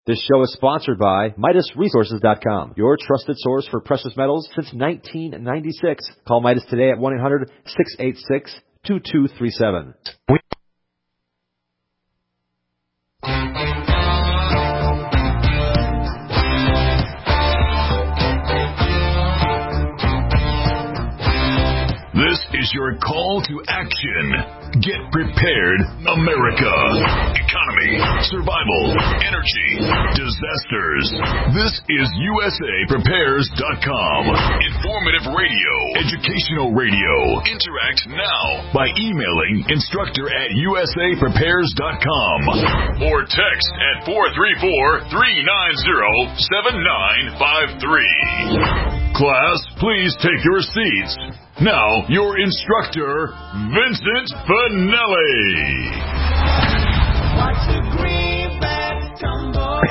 This show is sponsored by MidasResources.com, your trusted source for precious metals since 1996. Call Midas today at 1-800-686-2237. This is your call to action. Get prepared, America. Economy, survival, energy, disasters. This is USAPrepares.com. Informative radio, educational radio. Interact now by emailing instructor@USAPrepares.com or text at 434-390-7953. Class, please take your seats. Now, your instructor, Vincent Finelli. Watch the greenback tumble.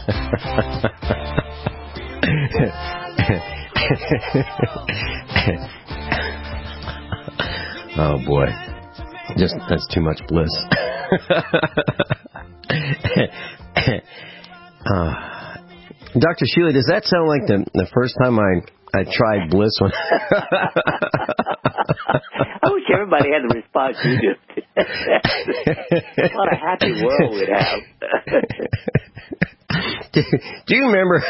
Oh, boy. That's too much bliss. Dr. Sheila, does that sound like the first time I tried bliss one? I wish everybody had the response you do. What a happy world we'd have. Do you remember?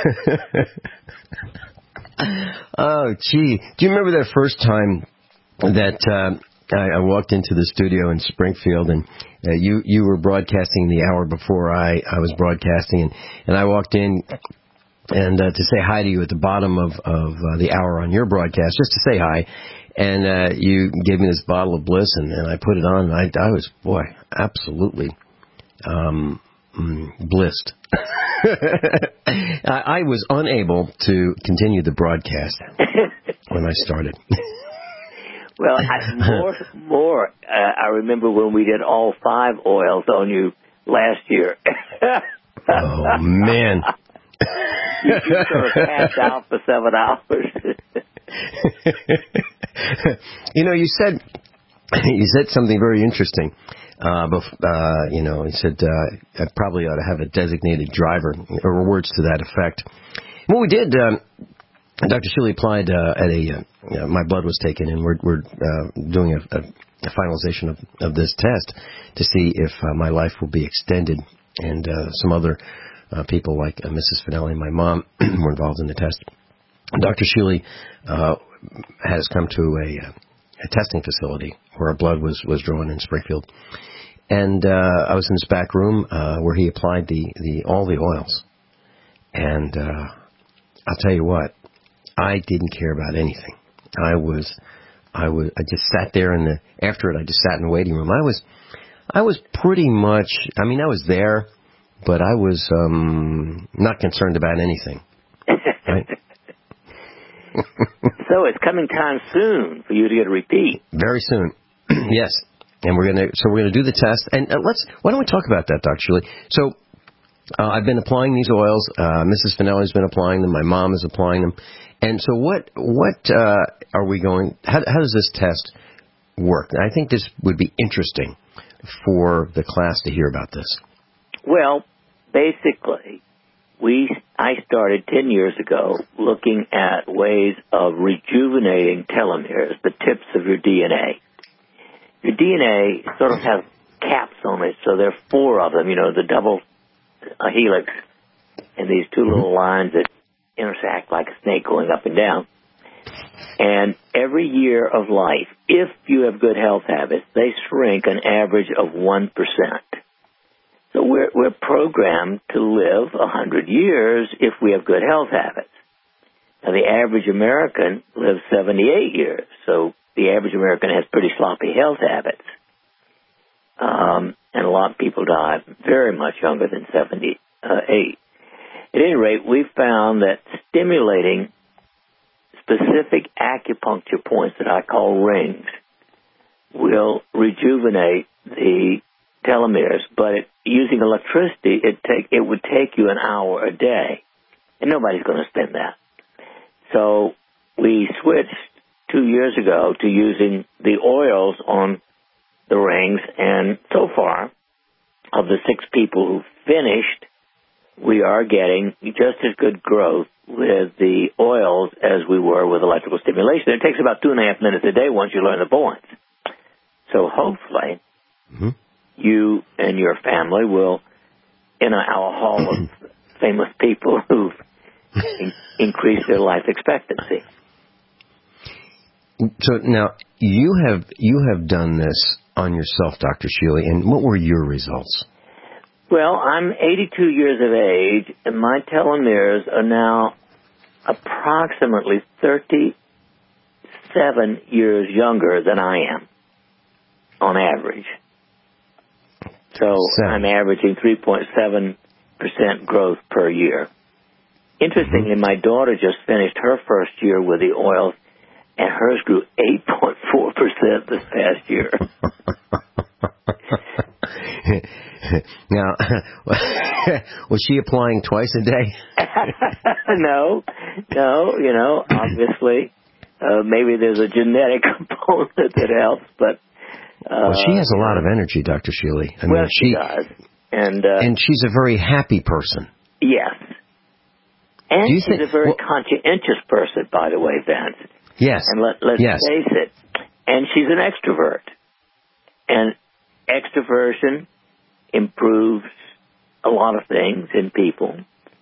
Oh, gee. Do you remember that first time that I walked into the studio in Springfield and you were broadcasting the hour before I was broadcasting, and I walked in and to say hi to you at the bottom of the hour on your broadcast, just to say hi. And you gave me this bottle of Bliss, and I put it on, and I was, boy, absolutely blissed. I was unable to continue the broadcast when I started. Well, I remember when we did all 5 oils on you last year. Oh, man. You sort of passed out for 7 hours. You said something very interesting. You said I probably ought to have a designated driver, or words to that effect. What we did, Dr. Shuley applied my blood was taken, and we're doing a finalization of this test to see if my life will be extended, and some other people like Mrs. Finelli and my mom were involved in the test. Dr. Shuley has come to a testing facility where our blood was drawn in Springfield, and I was in this back room where he applied all the oils, and I'll tell you what, I didn't care about anything. I just sat there after it. I just sat in the waiting room. I was pretty much. I mean, I was there, but I was not concerned about anything. Right? So it's coming time soon for you to get a repeat. Very soon, yes. And we're gonna do the test. And why don't we talk about that, Dr. Shuley? So I've been applying these oils. Mrs. Finelli's been applying them. My mom is applying them. And so what are we going? How does this test work? I think this would be interesting for the class to hear about this. Well, basically, I started 10 years ago looking at ways of rejuvenating telomeres, the tips of your DNA. Your DNA sort of has caps on it, so there are 4 of them, the double helix, and these 2 little lines that intersect like a snake going up and down. And every year of life, if you have good health habits, they shrink an average of 1%. So we're programmed to live 100 years if we have good health habits. Now, the average American lives 78 years, so the average American has pretty sloppy health habits. And a lot of people die very much younger than 78. At any rate, we found that stimulating specific acupuncture points that I call rings will rejuvenate the telomeres, but using electricity, it would take you an hour a day, and nobody's going to spend that. So we switched 2 years ago to using the oils on the rings, and so far, of the 6 people who finished we are getting just as good growth with the oils as we were with electrical stimulation. It takes about 2.5 minutes a day once you learn the points. So hopefully you and your family will, in our hall of famous people who've increased their life expectancy. So now you have done this on yourself, Dr. Shealy, and what were your results? Well, I'm 82 years of age, and my telomeres are now approximately 37 years younger than I am, on average. So I'm averaging 3.7% growth per year. Interestingly, my daughter just finished her first year with the oils, and hers grew 8.4% this past year. Now, was she applying twice a day? No, obviously, maybe there's a genetic component that helps, but... well, she has a lot of energy, Dr. Shealy. She does. And she's a very happy person. Yes. And she's a very conscientious person, by the way, Vince. Yes. And let's face it. And she's an extrovert. And extroversion improves a lot of things in people.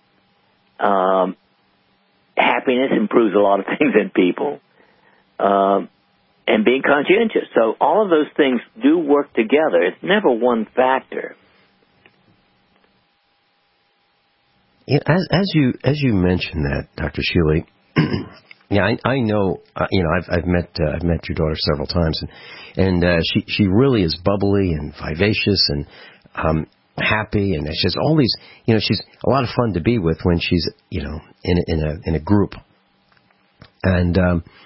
Happiness improves a lot of things in people. And being conscientious. So all of those things do work together. It's never one factor. Yeah, as you mentioned that, Dr. Shealy, yeah, I know. I've met your daughter several times, and she really is bubbly and vivacious and happy, and she has all these. She's a lot of fun to be with when she's in a group, and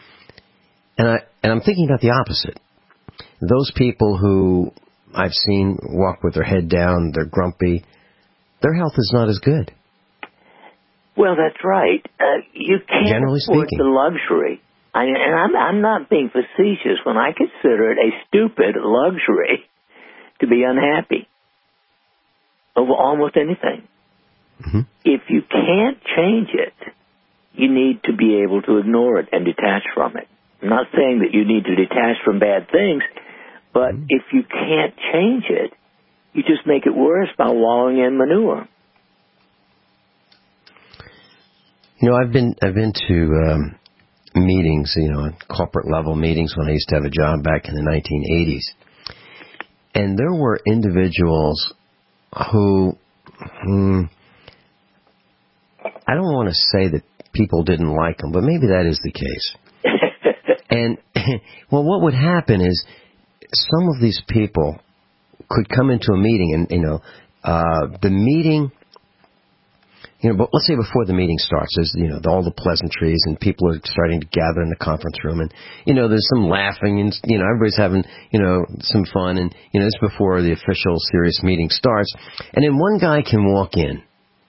I'm thinking about the opposite. Those people who I've seen walk with their head down, they're grumpy, their health is not as good. Well, that's right. You can't afford the luxury. I'm not being facetious when I consider it a stupid luxury to be unhappy over almost anything. Mm-hmm. If you can't change it, you need to be able to ignore it and detach from it. I'm not saying that you need to detach from bad things, but if you can't change it, you just make it worse by wallowing in manure. I've been to meetings, corporate level meetings when I used to have a job back in the 1980s, and there were individuals who, I don't want to say that people didn't like them, but maybe that is the case. And well, what would happen is some of these people could come into a meeting, and the meeting. But let's say before the meeting starts, there's, all the pleasantries and people are starting to gather in the conference room and, there's some laughing and, everybody's having, some fun and, it's before the official serious meeting starts. And then one guy can walk in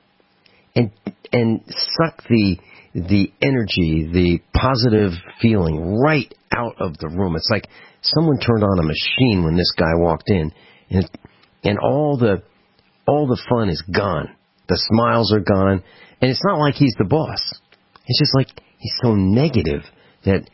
and suck the energy, the positive feeling right out of the room. It's like someone turned on a machine when this guy walked in and all the fun is gone. The smiles are gone, and it's not like he's the boss. It's just like he's so negative that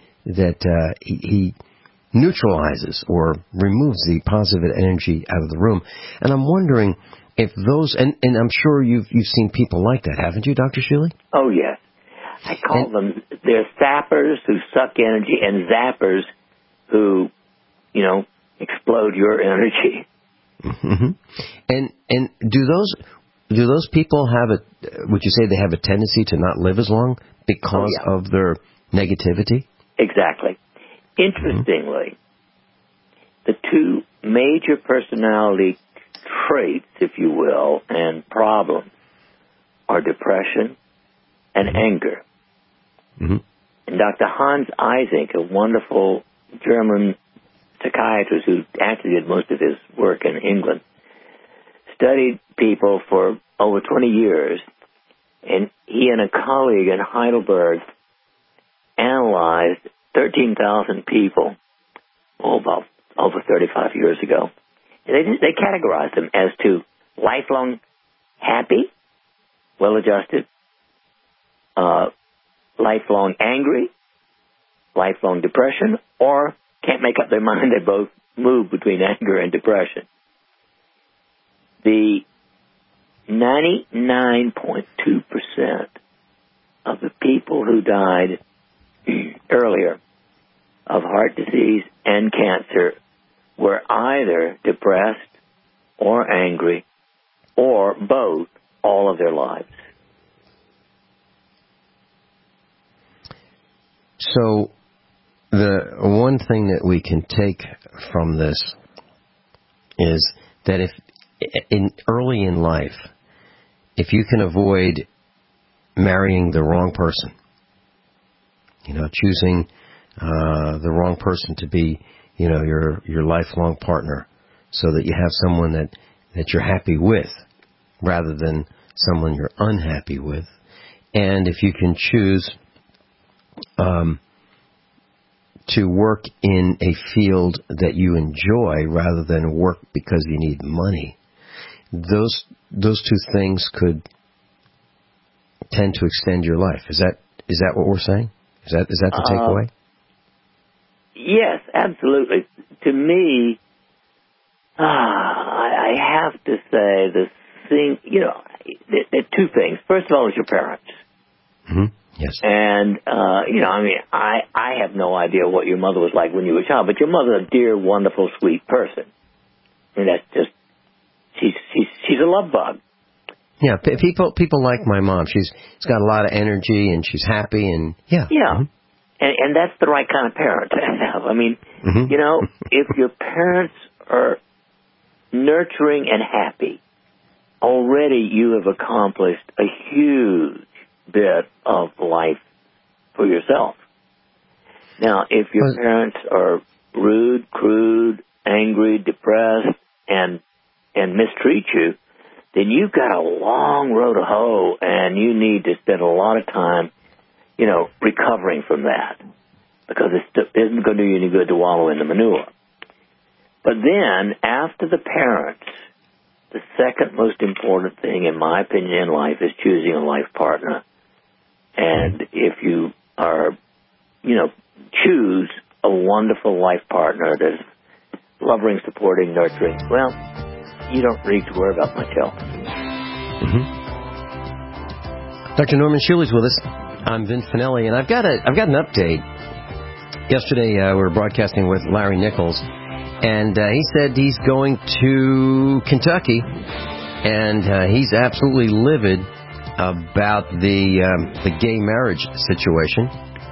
he neutralizes or removes the positive energy out of the room. And I'm wondering if those, and I'm sure you've seen people like that, haven't you, Dr. Shealy? Oh, yes. I call them, they're sappers who suck energy and zappers who, explode your energy. Mm-hmm. And do those people would you say they have a tendency to not live as long because of their negativity? Exactly. Interestingly, the two major personality traits, if you will, and problems are depression and anger. Mm-hmm. And Dr. Hans Eysenck, a wonderful German psychiatrist who actually did most of his work in England, studied people for over 20 years, and he and a colleague in Heidelberg analyzed 13,000 people about over 35 years ago. And they categorized them as to lifelong happy well-adjusted, lifelong angry, lifelong depression, or can't make up their mind. They both move between anger and depression. The 99.2% of the people who died earlier of heart disease and cancer were either depressed or angry or both all of their lives. So the one thing that we can take from this is that if early in life, if you can avoid marrying the wrong person, choosing the wrong person to be, your lifelong partner, so that you have someone that you're happy with rather than someone you're unhappy with. And if you can choose to work in a field that you enjoy rather than work because you need money, those two things could tend to extend your life. Is that what we're saying? Is that the takeaway? Yes, absolutely. To me, I have to say the thing, there are two things. First of all, is your parents. Mm-hmm. Yes. And, I have no idea what your mother was like when you were a child, but your mother's a dear, wonderful, sweet person. I mean, that's just, she's a love bug. Yeah, people like my mom. She's got a lot of energy and she's happy and, yeah. Yeah. Mm-hmm. And that's the right kind of parent to have. I mean, if your parents are nurturing and happy, already you have accomplished a huge bit of life for yourself. Now, if your parents are rude, crude, angry, depressed, and mistreat you, then you've got a long road to hoe, and you need to spend a lot of time, recovering from that, because it isn't going to do you any good to wallow in the manure. But then, after the parents, the second most important thing, in my opinion, in life is choosing a life partner. And if you are, choose a wonderful life partner that's loving, supporting, nurturing, well, you don't need to worry about much else. Mm-hmm. Dr. Norman Schuli's with us. I'm Vince Finelli, and I've got an update. Yesterday, we were broadcasting with Larry Nichols, and he said he's going to Kentucky, and he's absolutely livid about the gay marriage situation.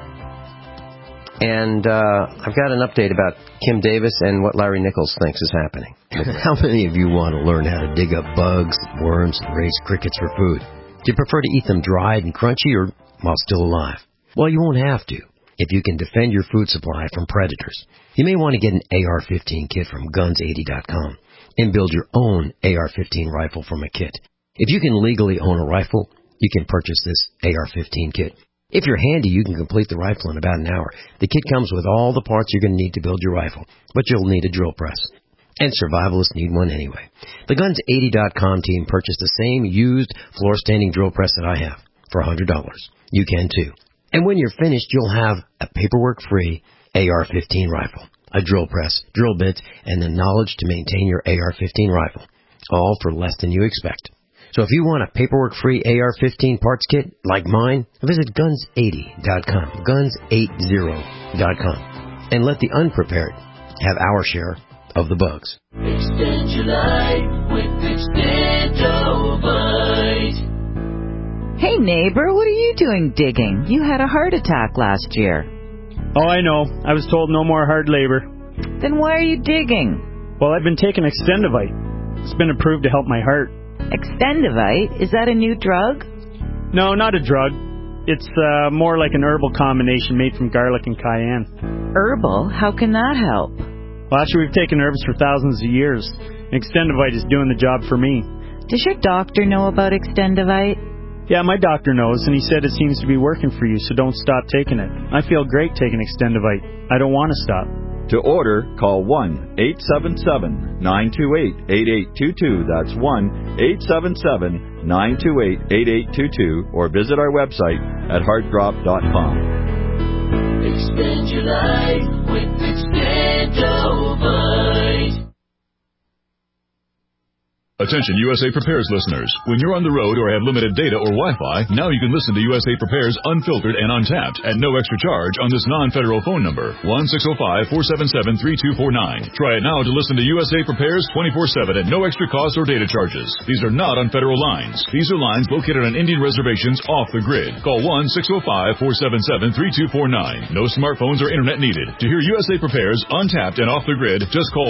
And I've got an update about Kim Davis and what Larry Nichols thinks is happening. How many of you want to learn how to dig up bugs, worms, and raise crickets for food? Do you prefer to eat them dried and crunchy or while still alive? Well, you won't have to if you can defend your food supply from predators. You may want to get an AR-15 kit from Guns80.com and build your own AR-15 rifle from a kit. If you can legally own a rifle, you can purchase this AR-15 kit. If you're handy, you can complete the rifle in about an hour. The kit comes with all the parts you're going to need to build your rifle, but you'll need a drill press. And survivalists need one anyway. The Guns80.com team purchased the same used floor-standing drill press that I have for $100. You can too. And when you're finished, you'll have a paperwork-free AR-15 rifle, a drill press, drill bits, and the knowledge to maintain your AR-15 rifle, all for less than you expect. So if you want a paperwork-free AR-15 parts kit like mine, visit Guns80.com, Guns80.com, and let the unprepared have our share of the bugs. Extend your life with Extendovite. Hey neighbor, what are you doing digging? You had a heart attack last year. Oh, I know. I was told no more hard labor. Then why are you digging? Well, I've been taking Extendovite. It's been approved to help my heart. Extendovite? Is that a new drug? No, not a drug. It's more like an herbal combination made from garlic and cayenne. Herbal? How can that help? Well, actually, we've taken herbs for thousands of years. Extendovite is doing the job for me. Does your doctor know about Extendovite? Yeah, my doctor knows, and he said it seems to be working for you, so don't stop taking it. I feel great taking Extendovite. I don't want to stop. To order, call 1-877-928-8822. That's 1-877-928-8822. Or visit our website at heartdrop.com. Expand your life with Expandovite. Attention USA Prepares listeners. When you're on the road or have limited data or Wi-Fi, now you can listen to USA Prepares unfiltered and untapped at no extra charge on this non-federal phone number, 1-605-477-3249. Try it now to listen to USA Prepares 24/7 at no extra cost or data charges. These are not on federal lines. These are lines located on Indian reservations off the grid. Call 1-605-477-3249. No smartphones or internet needed. To hear USA Prepares untapped and off the grid, just call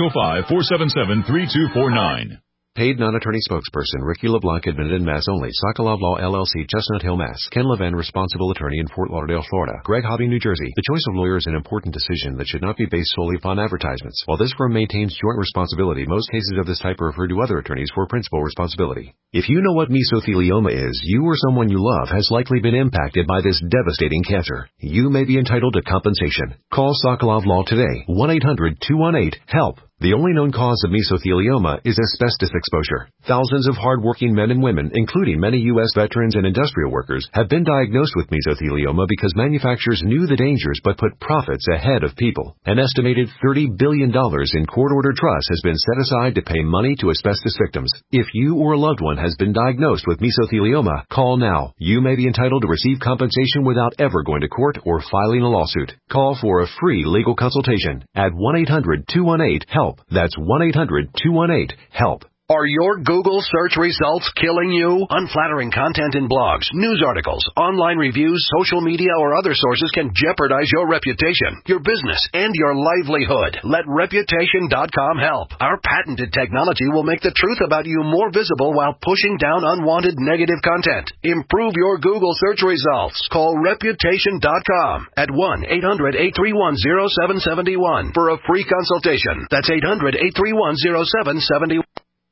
1-605-477-3249. Paid non-attorney spokesperson Ricky LeBlanc, admitted in Mass only. Sokolov Law, LLC, Chestnut Hill, Mass. Ken Levin, responsible attorney in Fort Lauderdale, Florida. Greg Hobby, New Jersey. The choice of lawyer is an important decision that should not be based solely upon advertisements. While this firm maintains joint responsibility, most cases of this type are referred to other attorneys for principal responsibility. If you know what mesothelioma is, you or someone you love has likely been impacted by this devastating cancer. You may be entitled to compensation. Call Sokolov Law today. 1-800-218-HELP. The only known cause of mesothelioma is asbestos exposure. Thousands of hard-working men and women, including many U.S. veterans and industrial workers, have been diagnosed with mesothelioma because manufacturers knew the dangers but put profits ahead of people. An estimated $30 billion in court-ordered trusts has been set aside to pay money to asbestos victims. If you or a loved one has been diagnosed with mesothelioma, call now. You may be entitled to receive compensation without ever going to court or filing a lawsuit. Call for a free legal consultation at 1-800-218-HELP. That's 1-800-218-HELP. Are your Google search results killing you? Unflattering content in blogs, news articles, online reviews, social media, or other sources can jeopardize your reputation, your business, and your livelihood. Let Reputation.com help. Our patented technology will make the truth about you more visible while pushing down unwanted negative content. Improve your Google search results. Call Reputation.com at 1-800-831-0771 for a free consultation. That's 800-831-0771.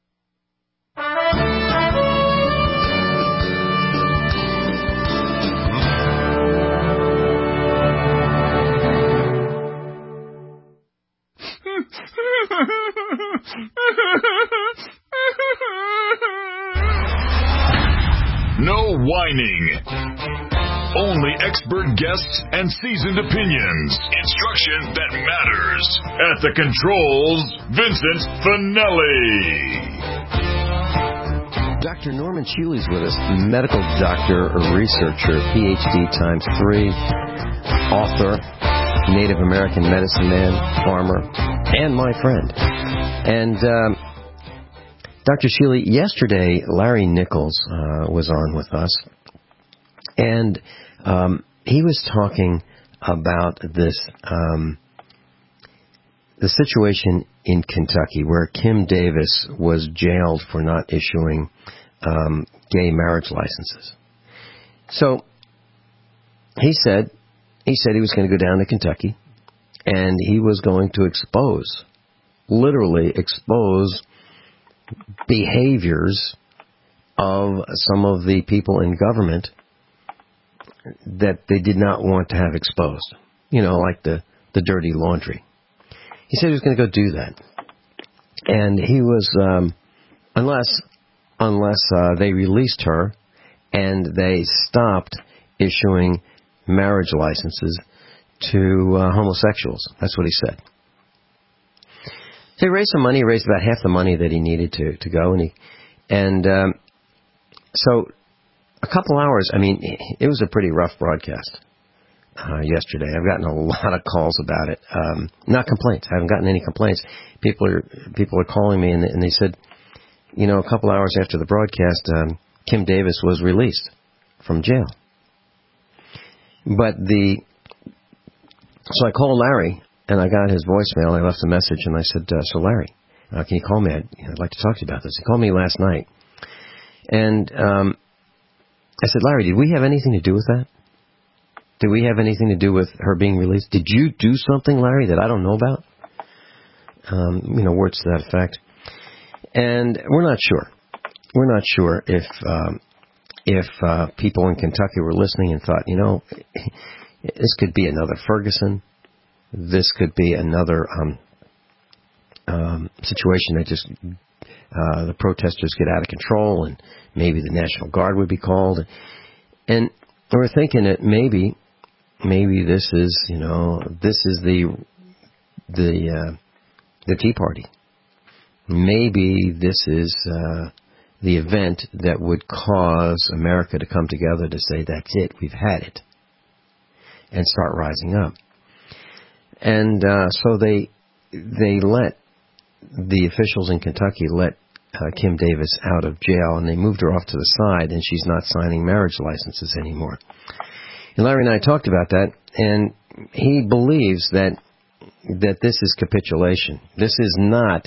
No whining. Only expert guests and seasoned opinions. Instruction that matters. At the controls, Vincent Finelli. Dr. Norman Shealy's with us, medical doctor, researcher, PhD ×3, author, Native American medicine man, farmer, and my friend. And Dr. Shealy, yesterday Larry Nichols was on with us, and he was talking about this the situation in Kentucky where Kim Davis was jailed for not issuing gay marriage licenses. So he said he was going to go down to Kentucky and he was going to literally expose behaviors of some of the people in government that they did not want to have exposed. You know, like the dirty laundry. He said he was going to go do that. And he was, unless they released her and they stopped issuing marriage licenses to homosexuals. That's what he said. So he raised some money. He raised about half the money that he needed to go. So a couple hours, I mean, it was a pretty rough broadcast yesterday. I've gotten a lot of calls about it. Not complaints. I haven't gotten any complaints. People are calling me, and they said, you know, a couple hours after the broadcast, Kim Davis was released from jail. So I called Larry, and I got his voicemail. I left a message, and I said, so Larry, can you call me? I'd like to talk to you about this. He called me last night. And I said, Larry, did we have anything to do with that? Did we have anything to do with her being released? Did you do something, Larry, that I don't know about? Words to that effect. And we're not sure. We're not sure if people in Kentucky were listening and thought, this could be another Ferguson. this could be another situation that just the protesters get out of control, and maybe the National Guard would be called. And we're thinking that maybe this is the Tea Party. Maybe this is the event that would cause America to come together to say, that's it, we've had it, and start rising up. And so they let the officials in Kentucky let Kim Davis out of jail, and they moved her off to the side, and she's not signing marriage licenses anymore. And Larry and I talked about that, and he believes that this is capitulation. This is not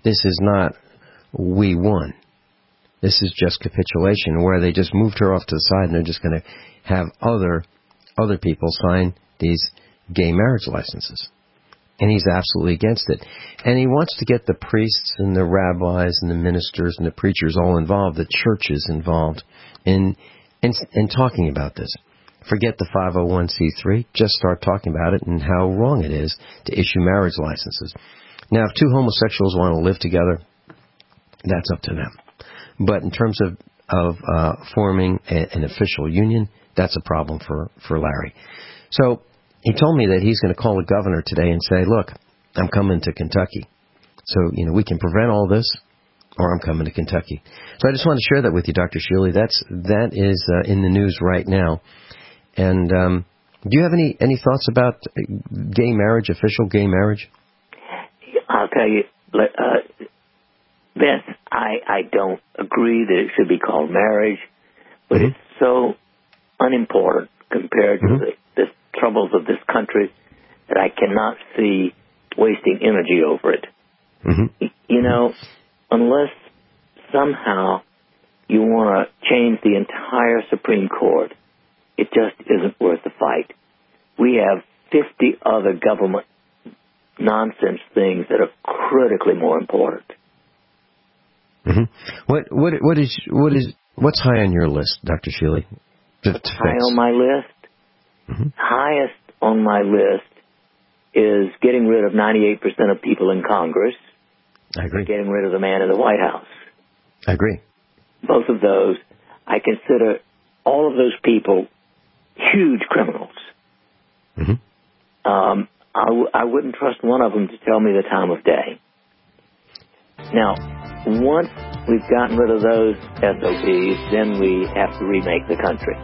we won. This is just capitulation, where they just moved her off to the side, and they're just going to have other people sign these gay marriage licenses. And he's absolutely against it. And he wants to get the priests and the rabbis and the ministers and the preachers all involved, the churches involved in talking about this. Forget the 501c3. Just start talking about it and how wrong it is to issue marriage licenses. Now, if two homosexuals want to live together, that's up to them. But in terms of forming an official union, that's a problem for Larry. So he told me that he's going to call the governor today and say, look, I'm coming to Kentucky. So, we can prevent all this, or I'm coming to Kentucky. So I just want to share that with you, Dr. Shealy. That is in the news right now. And do you have any thoughts about gay marriage, official gay marriage? I'll tell you, Vince, I don't agree that it should be called marriage, but it's so unimportant compared to the troubles of this country that I cannot see wasting energy over it. Unless somehow you want to change the entire Supreme Court, it just isn't worth the fight. We have 50 other government nonsense things that are critically more important. What's high on your list, Dr. Shealy? High on my list? Highest on my list is getting rid of 98% of people in Congress. I agree. Getting rid of the man in the White House. I agree. Both of those, I consider all of those people huge criminals. I wouldn't trust one of them to tell me the time of day. Now, once we've gotten rid of those SOBs, then we have to remake the country.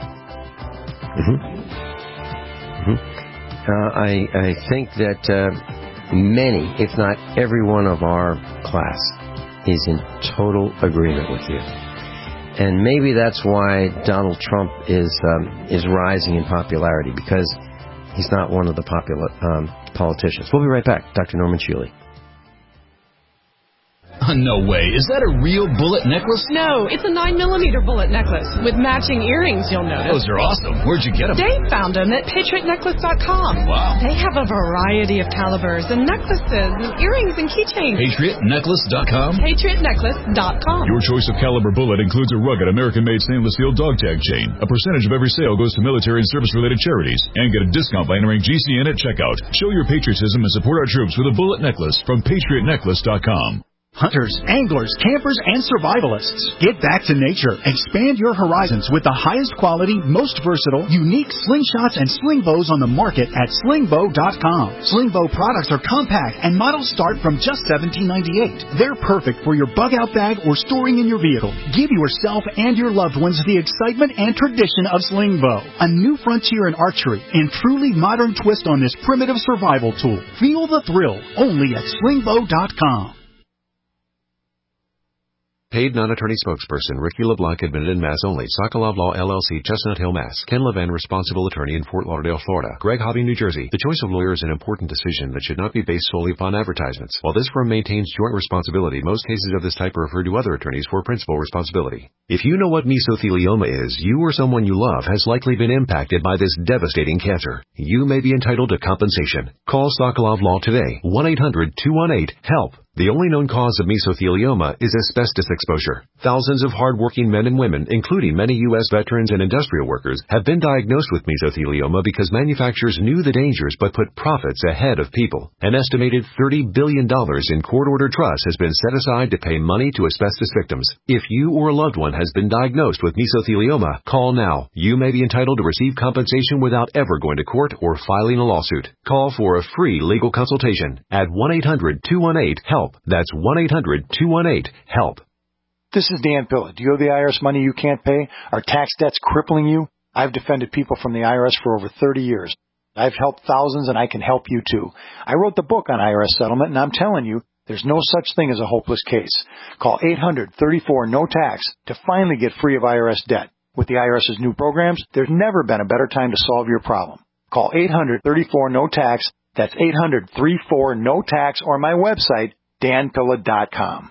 I think that many, if not every one of our class, is in total agreement with you. And maybe that's why Donald Trump is rising in popularity, because he's not one of the popular politicians. We'll be right back. Dr. Norman Shealy. No way. Is that a real bullet necklace? No, it's a 9mm bullet necklace with matching earrings, you'll notice. Those are awesome. Where'd you get them? Dave found them at PatriotNecklace.com. Wow. They have a variety of calibers and necklaces and earrings and keychains. PatriotNecklace.com? PatriotNecklace.com. Your choice of caliber bullet includes a rugged American-made stainless steel dog tag chain. A percentage of every sale goes to military and service-related charities. And get a discount by entering GCN at checkout. Show your patriotism and support our troops with a bullet necklace from PatriotNecklace.com. Hunters, anglers, campers, and survivalists. Get back to nature. Expand your horizons with the highest quality, most versatile, unique slingshots and sling bows on the market at slingbow.com. Slingbow products are compact and models start from just $17.98. They're perfect for your bug-out bag or storing in your vehicle. Give yourself and your loved ones the excitement and tradition of Slingbow. A new frontier in archery and truly modern twist on this primitive survival tool. Feel the thrill only at slingbow.com. Paid non-attorney spokesperson Ricky LeBlanc, admitted in Mass only. Sokolov Law, LLC, Chestnut Hill, Mass. Ken Levin, responsible attorney in Fort Lauderdale, Florida. Greg Hobby, New Jersey. The choice of lawyer is an important decision that should not be based solely upon advertisements. While this firm maintains joint responsibility, most cases of this type are referred to other attorneys for principal responsibility. If you know what mesothelioma is, you or someone you love has likely been impacted by this devastating cancer. You may be entitled to compensation. Call Sokolov Law today. 1-800-218-HELP. The only known cause of mesothelioma is asbestos exposure. Thousands of hardworking men and women, including many U.S. veterans and industrial workers, have been diagnosed with mesothelioma because manufacturers knew the dangers but put profits ahead of people. An estimated $30 billion in court-ordered trust has been set aside to pay money to asbestos victims. If you or a loved one has been diagnosed with mesothelioma, call now. You may be entitled to receive compensation without ever going to court or filing a lawsuit. Call for a free legal consultation at 1-800-218-HELP. That's 1-800-218-HELP. This is Dan Pilla. Do you owe the IRS money you can't pay? Are tax debts crippling you? I've defended people from the IRS for over 30 years. I've helped thousands, and I can help you too. I wrote the book on IRS settlement, and I'm telling you, there's no such thing as a hopeless case. Call 800-34-NO-TAX to finally get free of IRS debt. With the IRS's new programs, there's never been a better time to solve your problem. Call 800-34-NO-TAX. That's 800-34-NO-TAX, or my website, danpilla.com.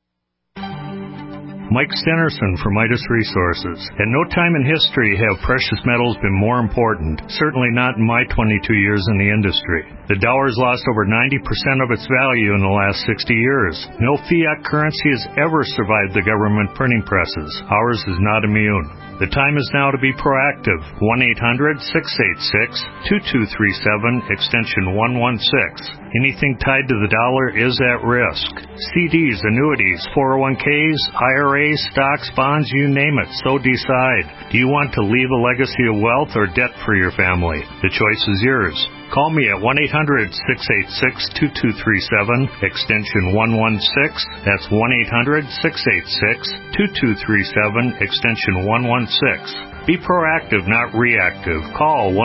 Mike Stenerson for Midas Resources. At no time in history have precious metals been more important, certainly not in my 22 years in the industry. The dollar has lost over 90% of its value in the last 60 years. No fiat currency has ever survived the government printing presses. Ours is not immune. The time is now to be proactive. 1-800-686-2237, extension 116. Anything tied to the dollar is at risk. CDs, annuities, 401ks, IRAs, stocks, bonds, you name it, so decide. Do you want to leave a legacy of wealth or debt for your family? The choice is yours. Call me at 1-800-686-2237, extension 116. That's 1-800-686-2237, extension 116. Be proactive, not reactive. Call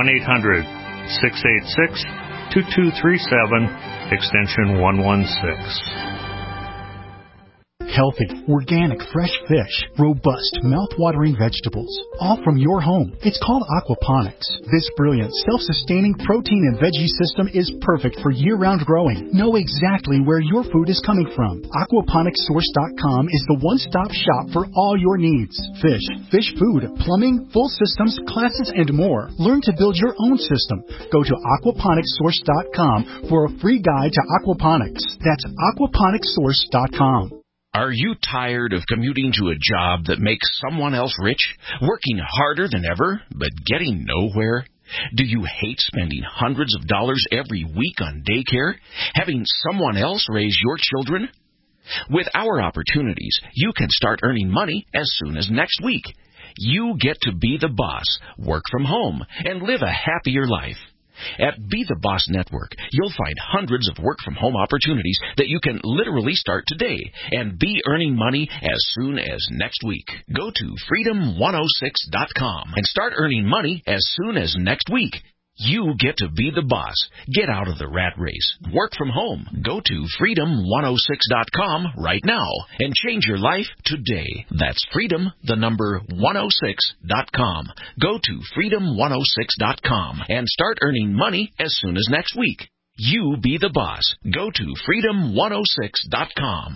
1-800-686-2237, extension 116. Healthy, organic, fresh fish, robust, mouth-watering vegetables, all from your home. It's called aquaponics. This brilliant, self-sustaining protein and veggie system is perfect for year-round growing. Know exactly where your food is coming from. Aquaponicssource.com is the one-stop shop for all your needs. Fish, fish food, plumbing, full systems, classes, and more. Learn to build your own system. Go to aquaponicssource.com for a free guide to aquaponics. That's aquaponicssource.com. Are you tired of commuting to a job that makes someone else rich, working harder than ever, but getting nowhere? Do you hate spending hundreds of dollars every week on daycare, having someone else raise your children? With our opportunities, you can start earning money as soon as next week. You get to be the boss, work from home, and live a happier life. At Be the Boss Network, you'll find hundreds of work-from-home opportunities that you can literally start today and be earning money as soon as next week. Go to freedom106.com and start earning money as soon as next week. You get to be the boss. Get out of the rat race. Work from home. Go to freedom106.com right now and change your life today. That's freedom106.com. Go to freedom106.com and start earning money as soon as next week. You be the boss. Go to freedom106.com.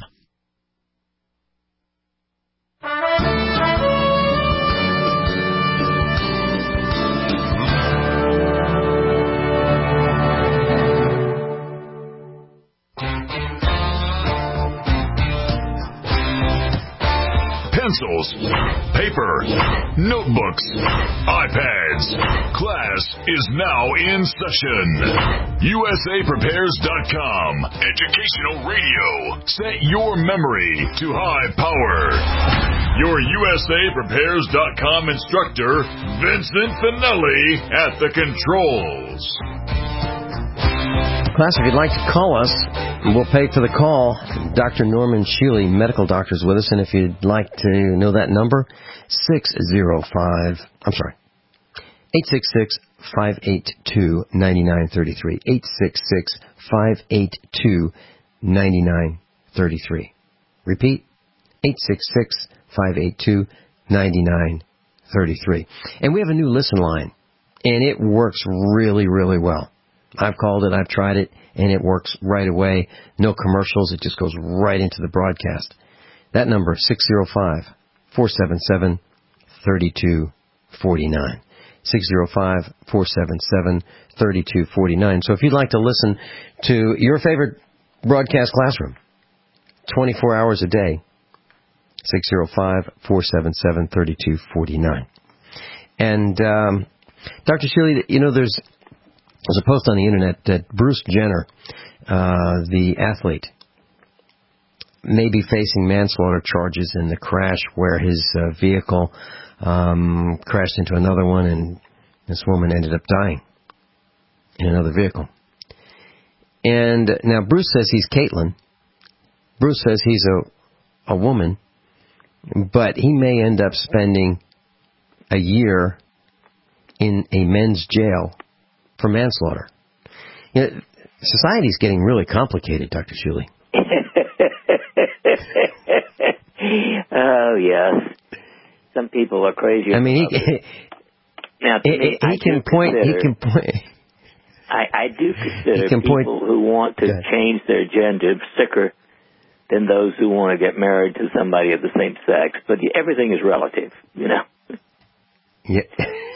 Pencils, paper, notebooks, iPads. Class is now in session. USAPrepares.com. Educational radio. Set your memory to high power. Your USAPrepares.com instructor, Vincent Finelli, at the controls. Class, if you'd like to call us, we'll pay for the call. Dr. Norman Shealy, medical doctor, is with us, and if you'd like to know that number, 866-582-9933. 866-582-9933. Repeat, 866-582-9933. And we have a new listen line, and it works really, really well. I've called it, I've tried it, and it works right away. No commercials, it just goes right into the broadcast. That number is 605-477-3249. 605-477-3249. So if you'd like to listen to your favorite broadcast classroom, 24 hours a day. 605-477-3249. And Dr. Shealy, there's a post on the internet that Bruce Jenner, the athlete, may be facing manslaughter charges in the crash where his vehicle crashed into another one, and this woman ended up dying in another vehicle. And now Bruce says he's Caitlin. Bruce says he's a woman, but he may end up spending a year in a men's jail for manslaughter. Society's getting really complicated, Dr. Shealy. Oh, yes. Some people are crazy. I mean, now, to me, he can point. I do consider people who want to change their gender sicker than those who want to get married to somebody of the same sex. But everything is relative, Yeah.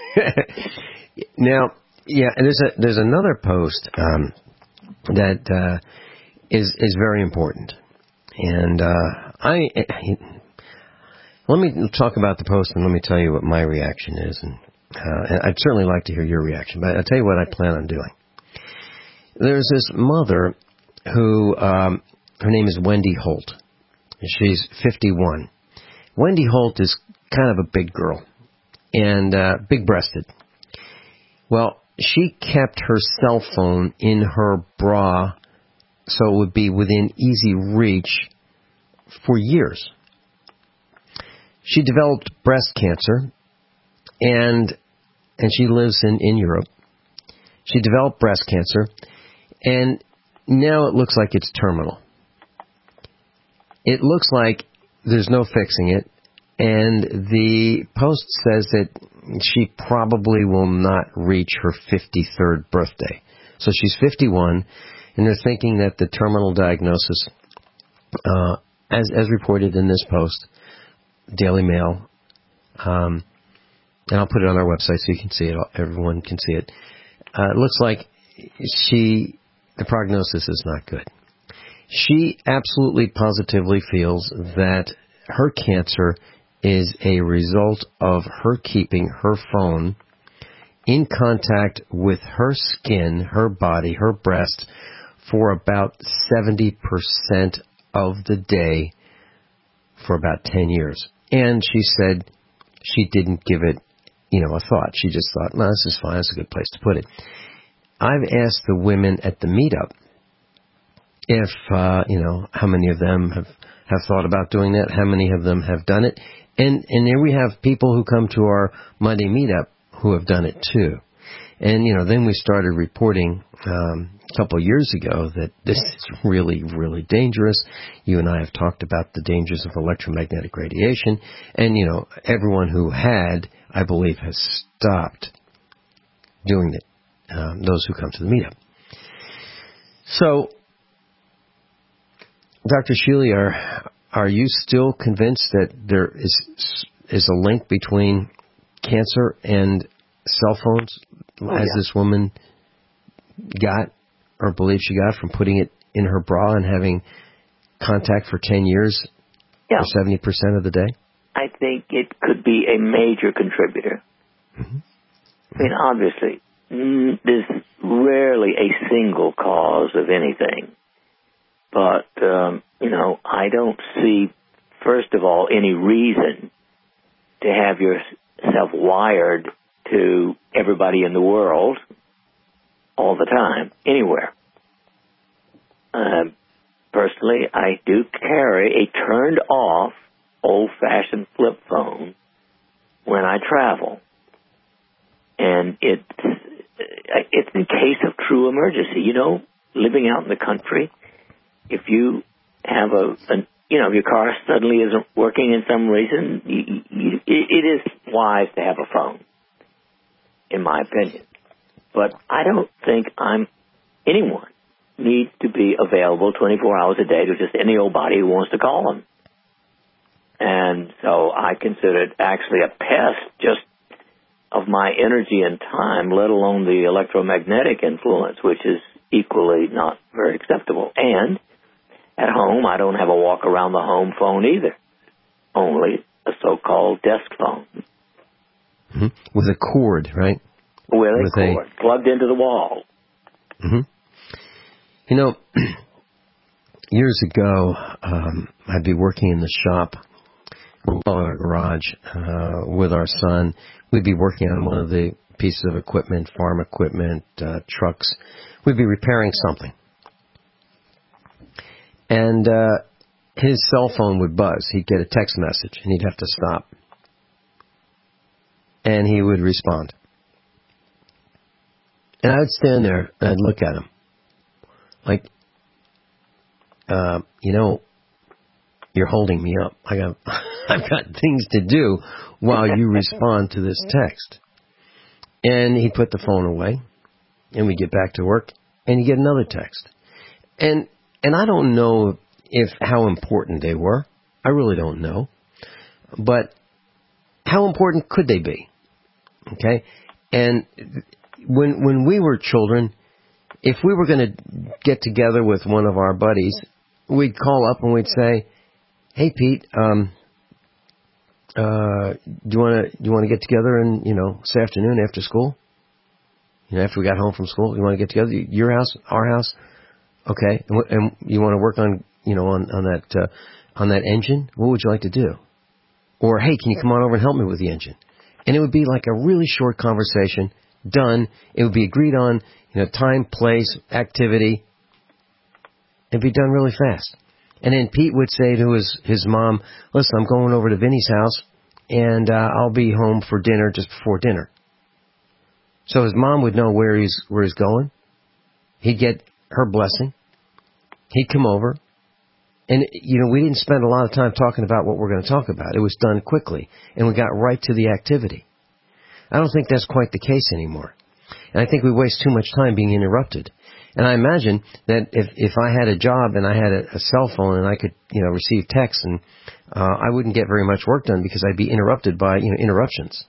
Now, there's another post that is very important, and let me talk about the post and let me tell you what my reaction is, and I'd certainly like to hear your reaction. But I'll tell you what I plan on doing. There's this mother who her name is Wendy Holt. She's 51. Wendy Holt is kind of a big girl and big-breasted. Well, she kept her cell phone in her bra so it would be within easy reach for years. She developed breast cancer, and she lives in Europe. She developed breast cancer, and now it looks like it's terminal. It looks like there's no fixing it, and the post says that she probably will not reach her 53rd birthday. So she's 51, and they're thinking that the terminal diagnosis, as reported in this post, Daily Mail, and I'll put it on our website so you can see it. Everyone can see it. It looks like the prognosis is not good. She absolutely positively feels that her cancer is a result of her keeping her phone in contact with her skin, her body, her breast for about 70% of the day for about 10 years. And she said she didn't give it, a thought. She just thought, no, this is fine. That's a good place to put it. I've asked the women at the meetup if, how many of them have thought about doing that, how many of them have done it. And here we have people who come to our Monday meetup who have done it too. And, then we started reporting a couple of years ago that this is really, really dangerous. You and I have talked about the dangers of electromagnetic radiation. And, everyone who had, I believe, has stopped doing it, those who come to the meetup. So, Dr. Shealy, are you still convinced that there is a link between cancer and cell phones, as this woman got or believes she got from putting it in her bra and having contact for 10 years for 70% of the day? I think it could be a major contributor. Mm-hmm. I mean, obviously, there's rarely a single cause of anything. But, I don't see, first of all, any reason to have yourself wired to everybody in the world all the time, anywhere. Personally, I do carry a turned-off, old-fashioned flip phone when I travel. And it's in case of true emergency. Living out in the country, if you have if your car suddenly isn't working in some reason, it is wise to have a phone, in my opinion. But I don't think anyone needs to be available 24 hours a day to just any old body who wants to call them. And so I consider it actually a pest just of my energy and time, let alone the electromagnetic influence, which is equally not very acceptable. And At home, I don't have a walk around the home phone either. Only a so-called desk phone. Mm-hmm. With a cord, right? With a cord plugged into the wall. Mm-hmm. You know, years ago, I'd be working in the shop, or our garage, with our son. We'd be working on one of the pieces of equipment, farm equipment, trucks. We'd be repairing something. And his cell phone would buzz. He'd get a text message, and he'd have to stop. And he would respond. And I'd stand there, and I'd look at him. Like, you're holding me up. I've got things to do while you respond to this text. And he'd put the phone away, and we'd get back to work, and he'd get another text. And I don't know how important they were. I really don't know. But how important could they be? Okay? And when we were children, if we were going to get together with one of our buddies, we'd call up and we'd say, "Hey, Pete, do you want to get together and, this afternoon after school? After we got home from school, you want to get together? Your house, our house? Okay. And you want to work on, on that engine? What would you like to do? Or, hey, can you come on over and help me with the engine?" And it would be like a really short conversation, done. It would be agreed on, time, place, activity. It'd be done really fast. And then Pete would say to his mom, "Listen, I'm going over to Vinny's house, and I'll be home for dinner just before dinner." So his mom would know where he's going. He'd get her blessing. He'd come over. And, we didn't spend a lot of time talking about what we're going to talk about. It was done quickly, and we got right to the activity. I don't think that's quite the case anymore. And I think we waste too much time being interrupted. And I imagine that if I had a job and I had a cell phone and I could, receive texts, and I wouldn't get very much work done because I'd be interrupted by, interruptions.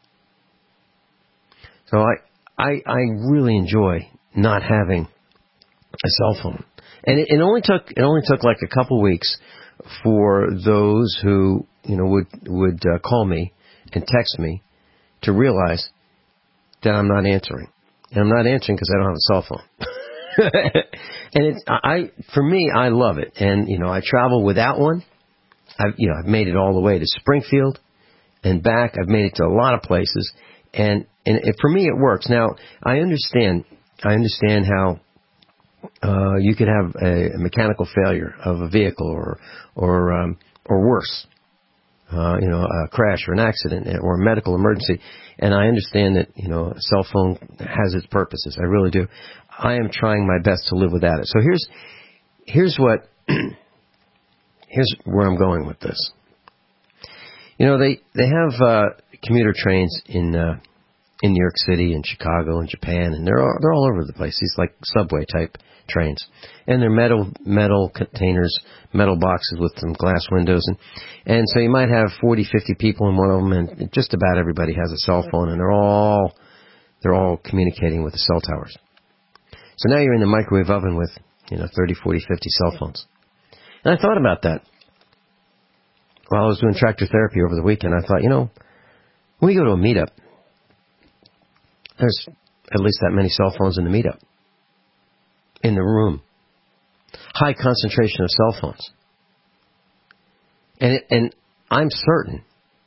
So I really enjoy not having a cell phone. And it only took like a couple weeks for those who, would call me and text me to realize that I'm not answering. And I'm not answering because I don't have a cell phone. And for me, I love it. And, I travel without one. I've made it all the way to Springfield and back. I've made it to a lot of places. And for me, it works. Now, I understand how you could have a mechanical failure of a vehicle or worse, a crash or an accident or a medical emergency. And I understand that, a cell phone has its purposes. I really do. I am trying my best to live without it. So here's where I'm going with this. They have commuter trains in New York City and Chicago and Japan, and they're all over the place. These like subway type trains, and they're metal containers, metal boxes with some glass windows, and so you might have 40, 50 people in one of them, and just about everybody has a cell phone, and they're all communicating with the cell towers. So now you're in the microwave oven with 30, 40, 50 cell phones. And I thought about that while I was doing tractor therapy over the weekend. I thought, when you go to a meetup, there's at least that many cell phones in the meetup. In the room. High concentration of cell phones. And I'm certain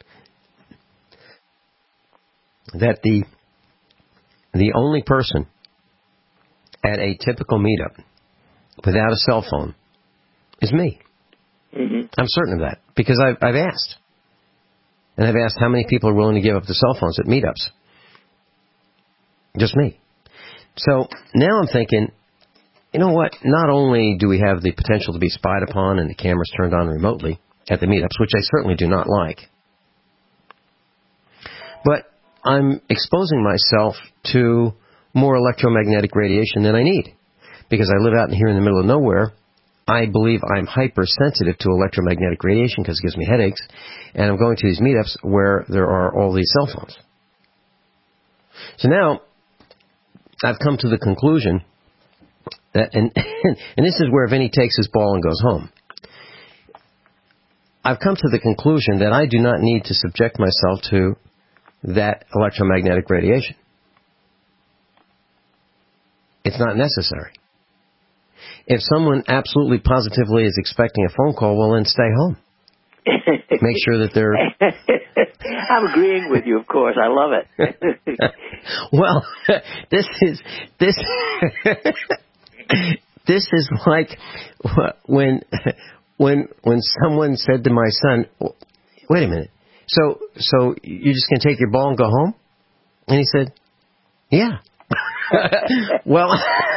that the only person at a typical meetup without a cell phone is me. Mm-hmm. I'm certain of that because I've asked. And I've asked how many people are willing to give up their cell phones at meetups. Just me. So now I'm thinking, you know what? Not only do we have the potential to be spied upon and the cameras turned on remotely at the meetups, which I certainly do not like, but I'm exposing myself to more electromagnetic radiation than I need. Because I live out here in the middle of nowhere, I believe I'm hypersensitive to electromagnetic radiation because it gives me headaches, and I'm going to these meetups where there are all these cell phones. So now, I've come to the conclusion And this is where Vinny takes his ball and goes home. I've come to the conclusion that I do not need to subject myself to that electromagnetic radiation. It's not necessary. If someone absolutely positively is expecting a phone call, well, then stay home. Make sure that they're... I'm agreeing with you, of course. I love it. Well, this is like when someone said to my son, "Wait a minute, so you're just going to take your ball and go home?" And he said, "Yeah." Well,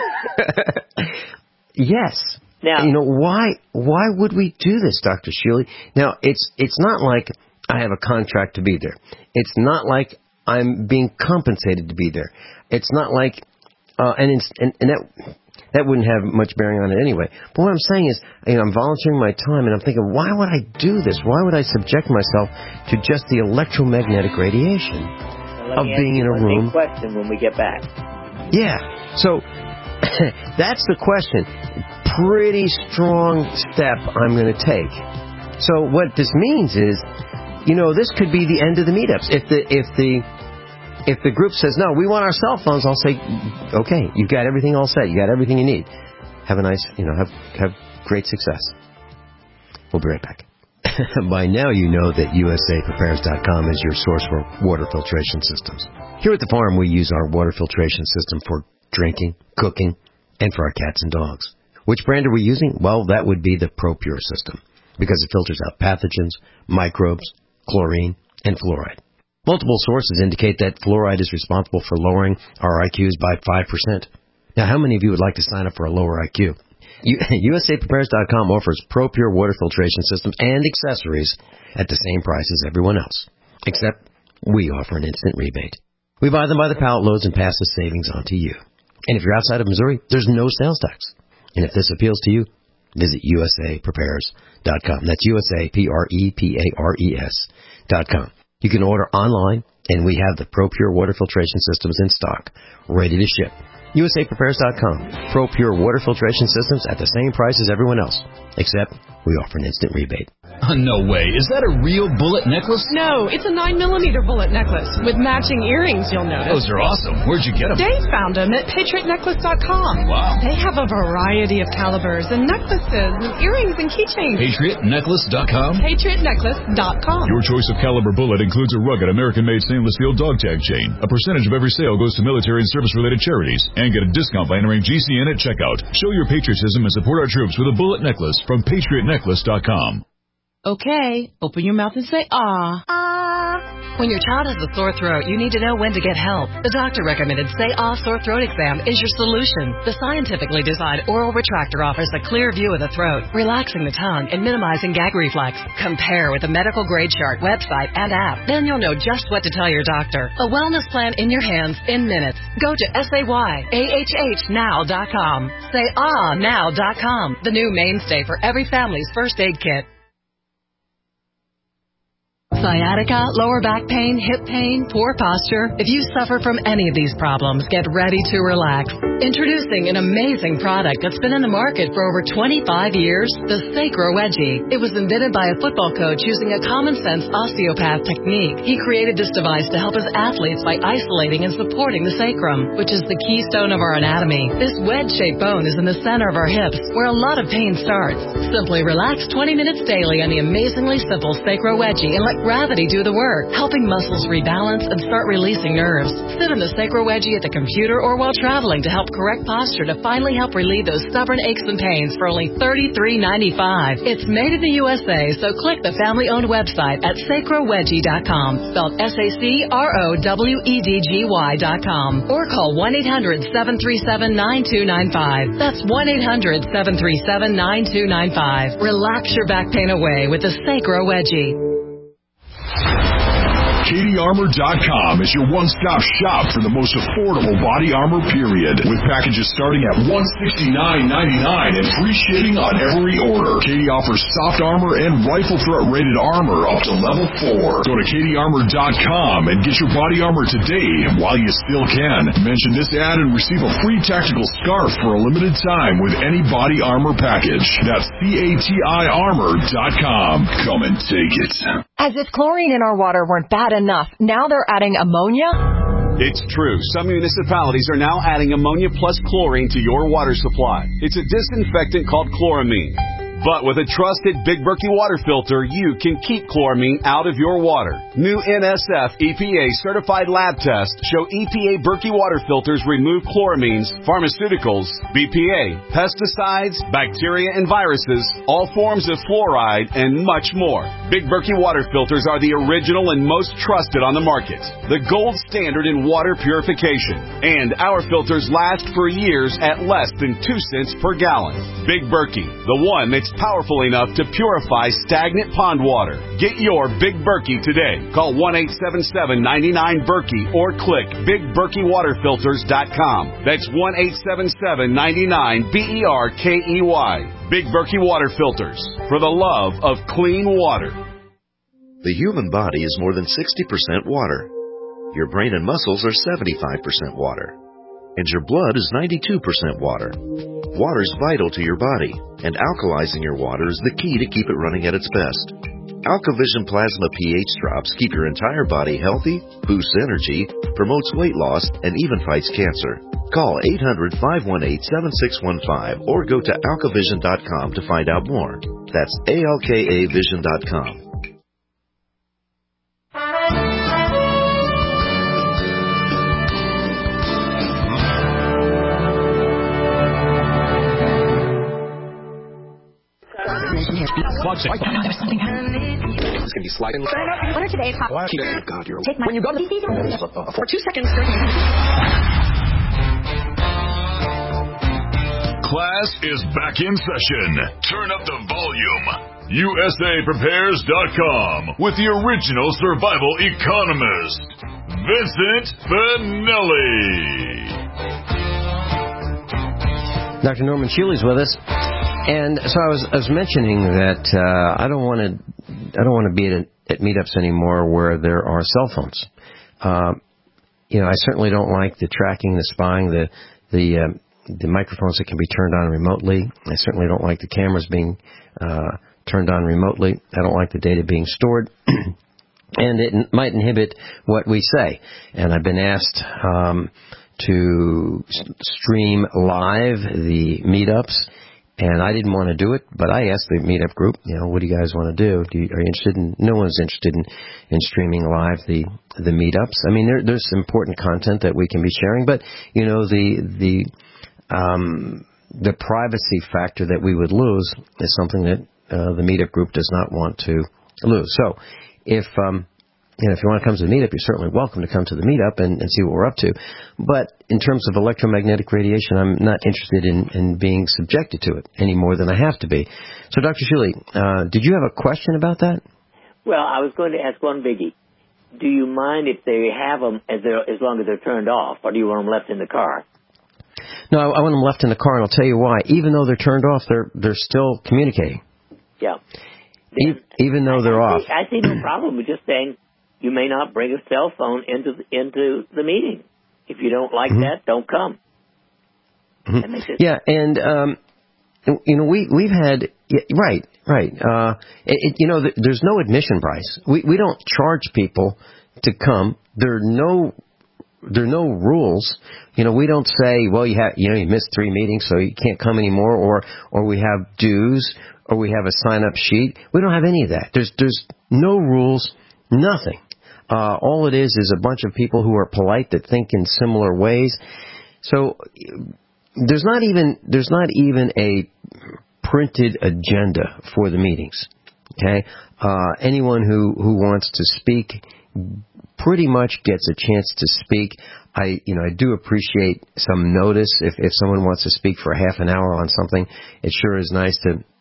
yes. Now, why would we do this, Dr. Shealy? Now, it's not like I have a contract to be there. It's not like I'm being compensated to be there. It's not like, and that wouldn't have much bearing on it anyway. But what I'm saying is, I'm volunteering my time, and I'm thinking, why would I do this? Why would I subject myself to just the electromagnetic radiation of being in a room? Big question when we get back. Yeah. So that's the question. Pretty strong step I'm going to take. So what this means is, this could be the end of the meetups. If the group says, no, we want our cell phones, I'll say, okay, you've got everything all set. You got everything you need. Have a nice, have great success. We'll be right back. By now you know that USAPrepares.com is your source for water filtration systems. Here at the farm, we use our water filtration system for drinking, cooking, and for our cats and dogs. Which brand are we using? Well, that would be the ProPure system, because it filters out pathogens, microbes, chlorine, and fluoride. Multiple sources indicate that fluoride is responsible for lowering our IQs by 5%. Now, how many of you would like to sign up for a lower IQ? USAPrepares.com offers ProPure water filtration systems and accessories at the same price as everyone else, except we offer an instant rebate. We buy them by the pallet loads and pass the savings on to you. And if you're outside of Missouri, there's no sales tax. And if this appeals to you, visit USAPrepares.com. That's USAPrepares.com. You can order online, and we have the ProPure water filtration systems in stock, ready to ship. USAPrepares.com. ProPure water filtration systems at the same price as everyone else, except we offer an instant rebate. No way. Is that a real bullet necklace? No, it's a 9mm bullet necklace with matching earrings, you'll notice. Those are awesome. Where'd you get them? Dave found them at PatriotNecklace.com. Wow. They have a variety of calibers and necklaces and earrings and keychains. PatriotNecklace.com? PatriotNecklace.com. Your choice of caliber bullet includes a rugged American-made stainless steel dog tag chain. A percentage of every sale goes to military and service-related charities. And get a discount by entering GCN at checkout. Show your patriotism and support our troops with a bullet necklace from PatriotNecklace.com. Okay, open your mouth and say ah. Ah. When your child has a sore throat, you need to know when to get help. The doctor recommended Say Ah Sore Throat Exam is your solution. The scientifically designed oral retractor offers a clear view of the throat, relaxing the tongue and minimizing gag reflex. Compare with a medical grade chart, website, and app. Then you'll know just what to tell your doctor. A wellness plan in your hands in minutes. Go to SayAHHnow.com. SayAhNow.com, the new mainstay for every family's first aid kit. Sciatica, lower back pain, hip pain, poor posture. If you suffer from any of these problems, get ready to relax. Introducing an amazing product that's been in the market for over 25 years, the Sacro Wedgie. It was invented by a football coach using a common-sense osteopath technique. He created this device to help his athletes by isolating and supporting the sacrum, which is the keystone of our anatomy. This wedge-shaped bone is in the center of our hips, where a lot of pain starts. Simply relax 20 minutes daily on the amazingly simple Sacro Wedgie and let gravity do the work, helping muscles rebalance and start releasing nerves. Sit in the Sacro Wedgie at the computer or while traveling to help correct posture to finally help relieve those stubborn aches and pains for only $33.95. It's made in the USA, so click the family-owned website at sacrowedgie.com, spelled SACROWEDGY.com, or call 1-800-737-9295. That's 1-800-737-9295. Relax your back pain away with the Sacro Wedgie. CatieArmor.com is your one-stop shop for the most affordable body armor, period. With packages starting at $169.99 and free shipping on every order. Katie offers soft armor and rifle threat rated armor up to level 4. Go to CatieArmor.com and get your body armor today while you still can. Mention this ad and receive a free tactical scarf for a limited time with any body armor package. That's CatieArmor.com. Come and take it. As if chlorine in our water weren't bad enough, now they're adding ammonia? It's true. Some municipalities are now adding ammonia plus chlorine to your water supply. It's a disinfectant called chloramine. But with a trusted Big Berkey water filter, you can keep chloramine out of your water. New NSF EPA certified lab tests show EPA Berkey water filters remove chloramines, pharmaceuticals, BPA, pesticides, bacteria and viruses, all forms of fluoride, and much more. Big Berkey water filters are the original and most trusted on the market. The gold standard in water purification. And our filters last for years at less than 2 cents per gallon. Big Berkey, the one that's powerful enough to purify stagnant pond water. Get your Big Berkey today. Call 1-877-99-BERKEY or click BigBerkeyWaterFilters.com. That's 1-877-99-BERKEY. Big Berkey Water Filters, for the love of clean water. The human body is more than 60% water. Your brain and muscles are 75% water. And your blood is 92% water. Water is vital to your body, and alkalizing your water is the key to keep it running at its best. AlkaVision Plasma pH drops keep your entire body healthy, boosts energy, promotes weight loss, and even fights cancer. Call 800-518-7615 or go to alkavision.com to find out more. That's ALKAvision.com. There's something happening. It's going to be sliding. What are today's hot? God, you're Take my when you go to the for 2 seconds. Class is back in session. Turn up the volume. USAPrepares.com with the original survival economist, Vincent Finelli. Dr. Norman Schule's with us. And so I was mentioning that I don't want to be at meetups anymore where there are cell phones. I certainly don't like the tracking, the spying, the microphones that can be turned on remotely. I certainly don't like the cameras being turned on remotely. I don't like the data being stored. And it might inhibit what we say. And I've been asked to stream live the meetups. And I didn't want to do it, but I asked the meetup group, what do you guys want to do? Are you interested in? No one's interested in streaming live the meetups. I mean, there's important content that we can be sharing, but the privacy factor that we would lose is something that the meetup group does not want to lose. So, if you want to come to the meetup, you're certainly welcome to come to the meetup and see what we're up to. But in terms of electromagnetic radiation, I'm not interested in being subjected to it any more than I have to be. So, Dr. Schule, did you have a question about that? Well, I was going to ask one biggie. Do you mind if they have them as long as they're turned off, or do you want them left in the car? No, I want them left in the car, and I'll tell you why. Even though they're turned off, they're still communicating. Yeah. Even though they're off. I see no problem with just saying, you may not bring a cell phone into the meeting. If you don't like that, don't come. That makes it. Yeah, and we've had right. There's no admission price. We don't charge people to come. There are no rules. We don't say, well, you missed 3 meetings, so you can't come anymore, or we have dues, or we have a sign-up sheet. We don't have any of that. There's no rules, nothing. All it is a bunch of people who are polite that think in similar ways. So there's not even a printed agenda for the meetings. Okay, anyone who wants to speak pretty much gets a chance to speak. I do appreciate some notice if someone wants to speak for half an hour on something. It sure is nice to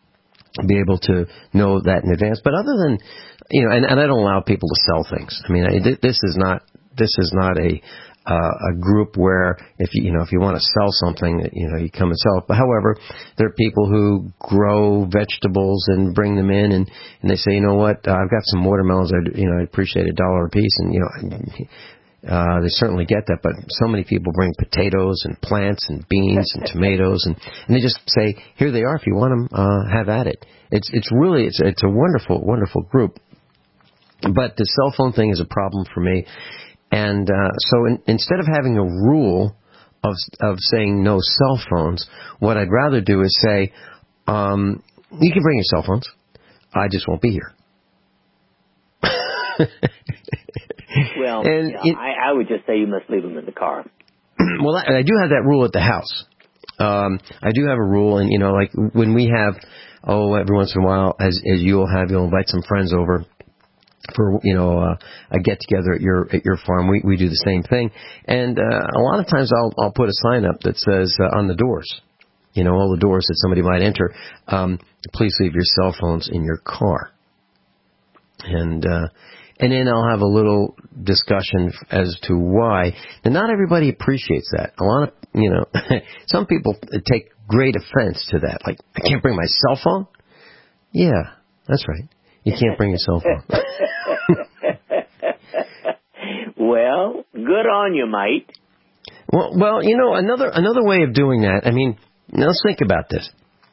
be able to know that in advance. But other than, and I don't allow people to sell things. I mean, this is not a group where if you want to sell something, you come and sell it. But however, there are people who grow vegetables and bring them in, and they say, you know what, I've got some watermelons. I appreciate $1 a piece, and they certainly get that. But so many people bring potatoes and plants and beans and tomatoes, and they just say, here they are. If you want them, have at it. It's really a wonderful, wonderful group. But the cell phone thing is a problem for me. And so instead of having a rule of saying no cell phones, what I'd rather do is say, you can bring your cell phones. I just won't be here. Well, I would just say you must leave them in the car. Well, I do have that rule at the house. I do have a rule, and like when we have, every once in a while, as you'll invite some friends over for a get together at your farm. We do the same thing, and a lot of times I'll put a sign up that says on the doors, all the doors that somebody might enter, please leave your cell phones in your car, and then I'll have a little discussion as to why. And not everybody appreciates that. A lot of some people take great offense to that. Like, I can't bring my cell phone? Yeah, that's right. You can't bring your cell phone. Well, good on you, mate. Well, another way of doing that. I mean, let's think about this.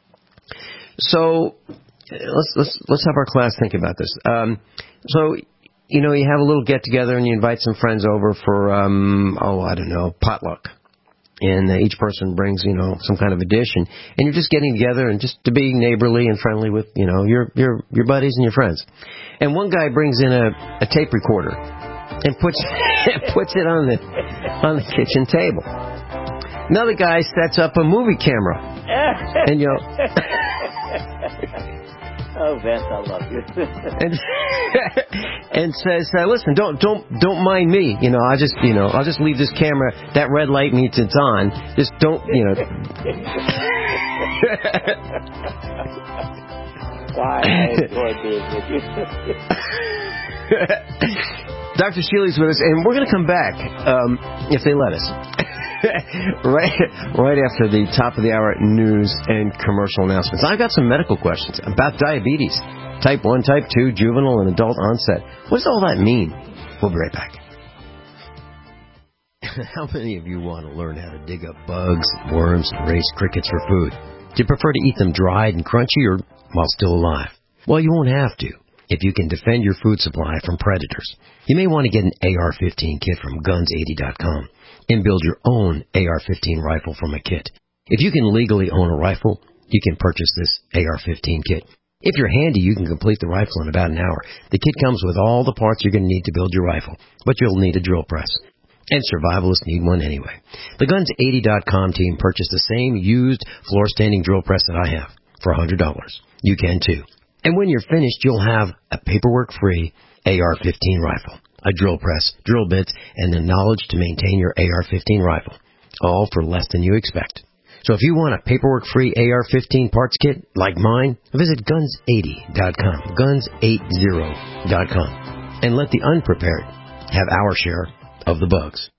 So let's have our class think about this. So you have a little get together and you invite some friends over for potluck. And each person brings, some kind of a dish, and you're just getting together and just to be neighborly and friendly with, your buddies and your friends. And one guy brings in a tape recorder and puts it on the kitchen table. Another guy sets up a movie camera, and oh, Vince, I love you. and says, listen, don't mind me. I'll just leave this camera. That red light means it's on. Just don't, Why, I enjoy being with you. Dr. Shealy's with us, and we're going to come back, if they let us. right after the top of the hour news and commercial announcements. I've got some medical questions about diabetes, type 1, type 2, juvenile and adult onset. What does all that mean? We'll be right back. How many of you want to learn how to dig up bugs, worms, and raise crickets for food? Do you prefer to eat them dried and crunchy or while still alive? Well, you won't have to if you can defend your food supply from predators. You may want to get an AR-15 kit from guns80.com. and build your own AR-15 rifle from a kit. If you can legally own a rifle, you can purchase this AR-15 kit. If you're handy, you can complete the rifle in about an hour. The kit comes with all the parts you're going to need to build your rifle, but you'll need a drill press. And survivalists need one anyway. The Guns80.com team purchased the same used floor-standing drill press that I have for $100. You can too. And when you're finished, you'll have a paperwork-free AR-15 rifle, a drill press, drill bits, and the knowledge to maintain your AR-15 rifle, all for less than you expect. So if you want a paperwork-free AR-15 parts kit like mine, visit Guns80.com, Guns80.com, and let the unprepared have our share of the bugs.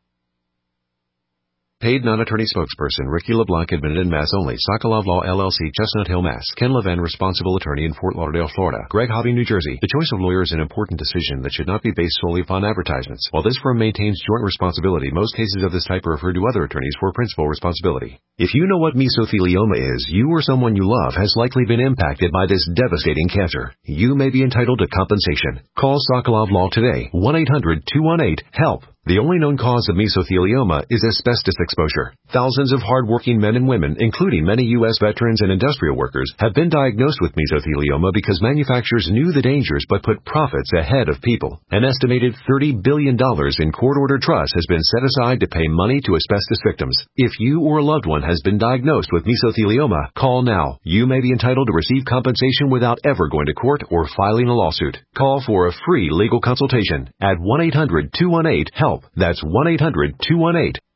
Paid non-attorney spokesperson Ricky LeBlanc, admitted in Mass only. Sokolov Law, LLC, Chestnut Hill, Mass. Ken Levin, responsible attorney in Fort Lauderdale, Florida. Greg Hobby, New Jersey. The choice of lawyer is an important decision that should not be based solely upon advertisements. While this firm maintains joint responsibility, most cases of this type are referred to other attorneys for principal responsibility. If you know what mesothelioma is, you or someone you love has likely been impacted by this devastating cancer. You may be entitled to compensation. Call Sokolov Law today, 1-800-218-HELP. The only known cause of mesothelioma is asbestos exposure. Thousands of hard-working men and women, including many U.S. veterans and industrial workers, have been diagnosed with mesothelioma because manufacturers knew the dangers but put profits ahead of people. An estimated $30 billion in court-ordered trust has been set aside to pay money to asbestos victims. If you or a loved one has been diagnosed with mesothelioma, call now. You may be entitled to receive compensation without ever going to court or filing a lawsuit. Call for a free legal consultation at 1-800-218-HELP. That's 1-800-218-HELP.